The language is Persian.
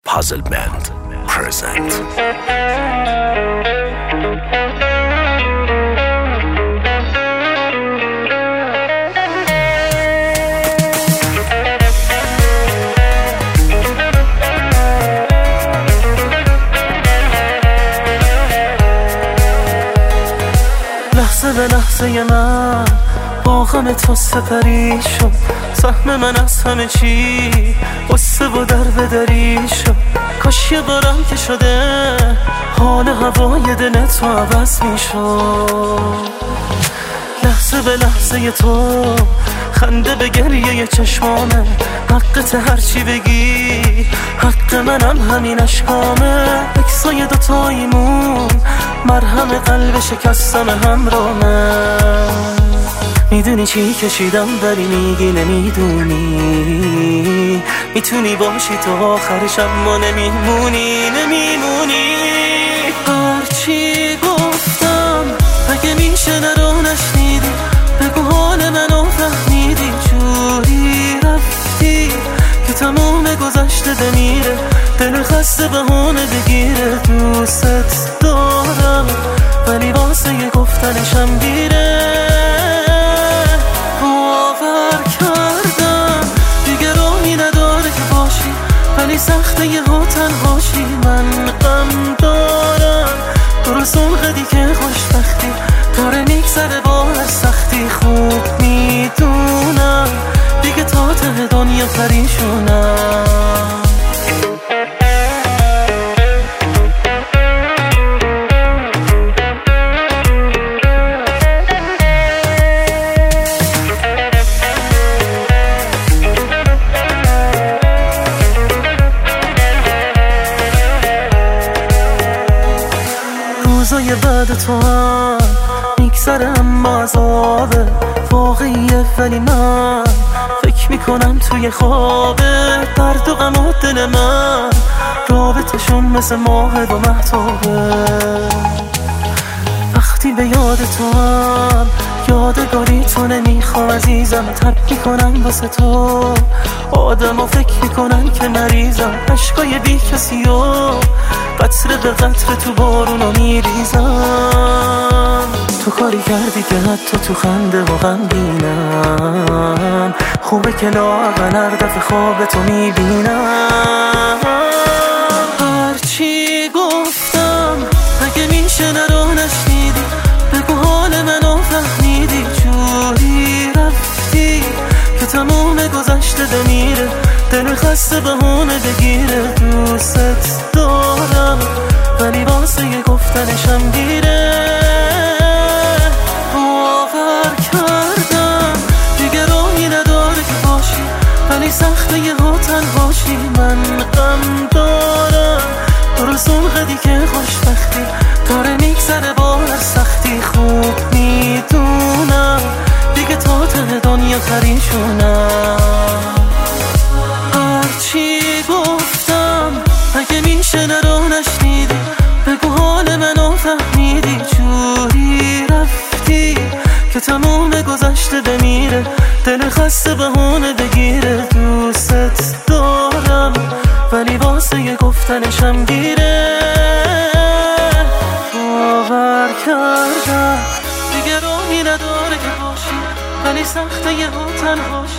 Puzzle Band present. لحظه به لحظه من با غم تو سپری شد، سهم من از همه چی قصه و در بدری شد. کاش یه بارم که شده حال هوای دل تو عوض می شد. لحظه به لحظه تو خنده به گریه چشمامه، حقت هرچی بگی حق منم همین اشکامه. اکسای دوتاییمون مرهم قلب شکستم همرامه. میدونی چی کشیدم ولی میگی نمیدونی، میتونی باشی تو آخرش اما نمیمونی. هرچی گفتم اگه میشه نرو نشنیدی، بگو حال منو فهمیدی. جوری رفتی که تموم گذشته بمیره، دل خسته بهونه بگیره. دوست دارم ولی واسه یه گفتنشم دیره. باور کردم دیگه راهی نداره که باشی، ولی سخته یه ها تنهاشی. من غم دارم درست اون قدی که خوشبختی داره میگذره با هر سختی. خوب میدونم دیگه تا ته دنیا پریشونم. روزای بعد تو هم میگذره اما عذابه واقعیه، ولی من فکر میکنم توی خوابه. درد و غم و دل من رابطشون مثل ماه و مهتابه. وقتی به یاد تو هم یادگاری تو نمیخوام عزیزم، تب میکنم واسه تو آدم و فکر میکنن که مریضم. عشقای بی کسی و قطره به قطره تو بارونو میریزم. تو کاری کردی که حتی تو خنده و غمگینم. خوبه که لااقل هر دفعه خواب تو میبینم. هرچی گفتم اگه میشه نرو نشنیدی، بگو حال منو فهمیدی. جوری رفتی که تموم گذشته بمیره، دل خسته بهونه بگیره. دوست دارم ولی واسه یه گفتنشم دیره. باور کردم دیگه راهی نداره که باشی، ولی سخته یه ها تنهاشی. من غم دارم درست اون قدی که خوشبختی داره میگذره با هر سختی. خوب میدونم دیگه تا ته دنیا پریشونم. هرچی گفتم اگه میشه نرو نشنیدی، بگو حال منو فهمیدی. جوری رفتی که تموم گذشته بمیره، دل خسته بهونه بگیره. دوست دارم ولی واسه یه گفتنشم دیره. باور کردم دیگه راهی نداره که باشی، ولی سخته یه ها تنهاشی.